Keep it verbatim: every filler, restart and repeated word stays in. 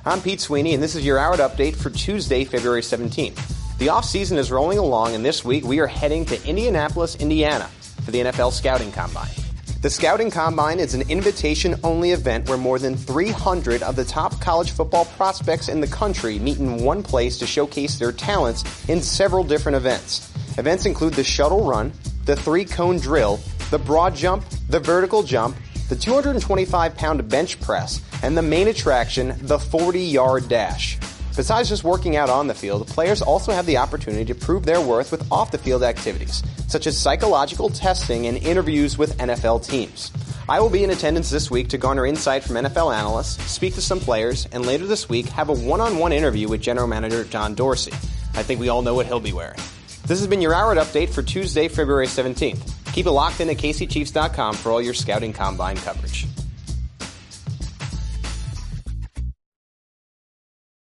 I'm Pete Sweeney, and this is your Hour Update for Tuesday, February seventeenth. The off-season is rolling along, and this week we are heading to Indianapolis, Indiana for the N F L Scouting Combine. The Scouting Combine is an invitation-only event where more than three hundred of the top college football prospects in the country meet in one place to showcase their talents in several different events. Events include the shuttle run, the three-cone drill, the broad jump, the vertical jump, the two hundred twenty-five pound bench press, and the main attraction, the forty yard dash. Besides just working out on the field, players also have the opportunity to prove their worth with off-the-field activities, such as psychological testing and interviews with N F L teams. I will be in attendance this week to garner insight from N F L analysts, speak to some players, and later this week have a one-on-one interview with General Manager John Dorsey. I think we all know what he'll be wearing. This has been your Hour Update for Tuesday, February seventeenth. Keep it locked in at K C Chiefs dot com for all your Scouting Combine coverage.